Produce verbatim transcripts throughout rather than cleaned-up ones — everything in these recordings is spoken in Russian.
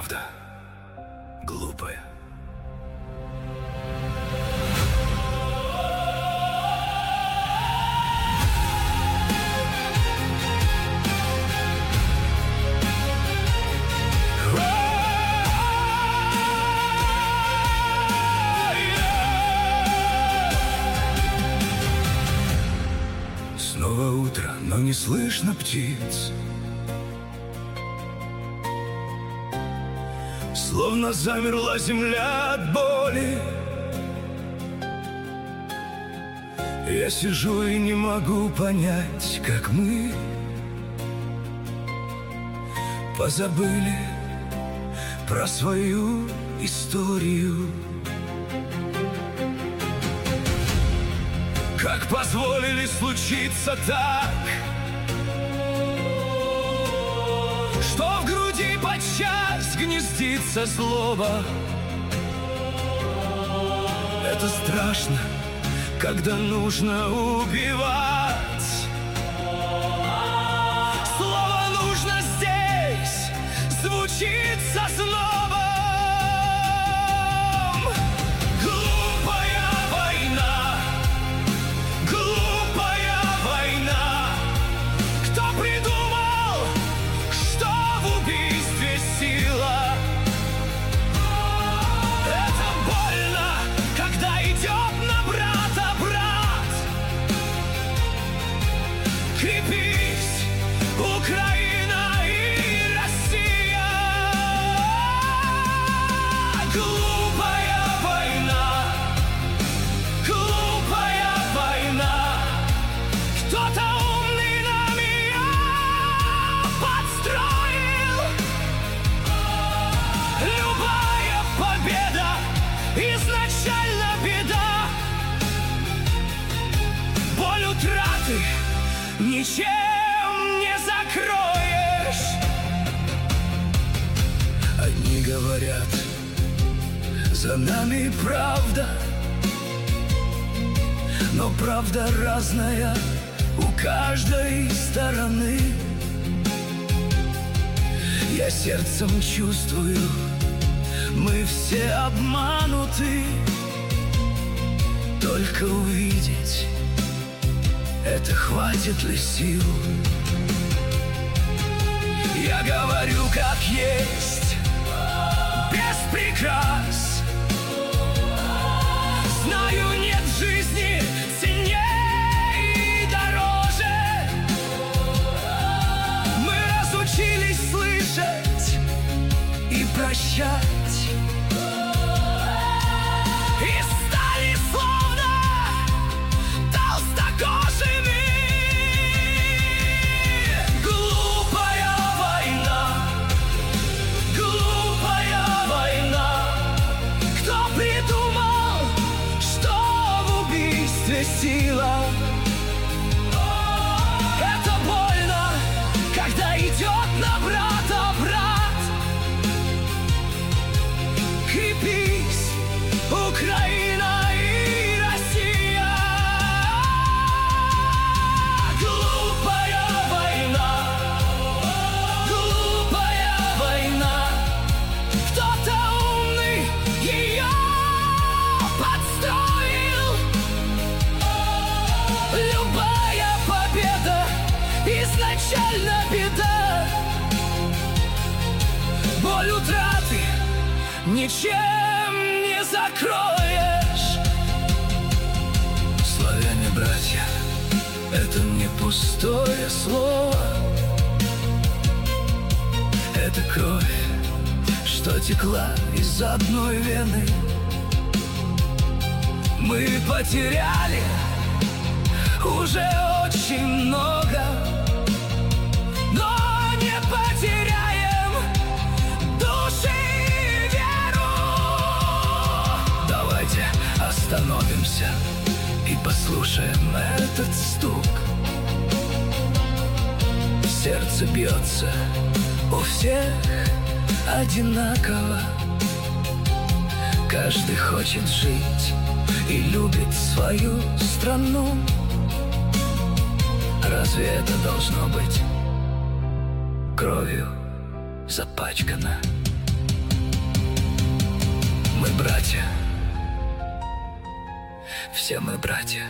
правда глупая. Снова утро, но не слышно птиц. Словно замерла земля от боли. Я сижу и не могу понять, как мы позабыли про свою историю. Как позволили случиться так, что в груди подчас гнездится злоба. Это страшно, когда нужно убивать. Слово нужно здесь звучит со злобом. Крепись, Украина и Россия! Глупая война, глупая война. Кто-то умный нам ее подстроил. Любая победа изначально беда. Боль утраты ничем не закроешь. Одни говорят, за нами правда, но правда разная у каждой стороны. Я сердцем чувствую, мы все обмануты. Только увидеть, это хватит ли сил? Я говорю как есть, без прикрас. Знаю, нет в жизни ценней и дороже. Мы разучились слышать и прощать. И стали словно толстокожими. Глупая война, глупая война. Кто придумал, что в убийстве сила? Это больно, когда идет на брата брат. Крепись, Украина и Россия! Глупая война, глупая война. Кто-то умный ее подстроил. Любая победа изначально беда. Боль утраты ничем не закроешь. Славяне, братья, это не пустое слово. Это кровь, что текла из одной вены. Мы потеряли уже очень много, но не потеряем души и веру. Давайте остановимся и послушаем этот стук. Сердце бьется у всех одинаково. Каждый хочет жить и любит свою страну. Разве это должно быть кровью запачкано? мы братья, все мы братья.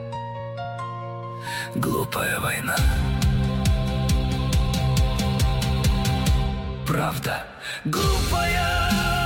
Глупая война. Правда глупая.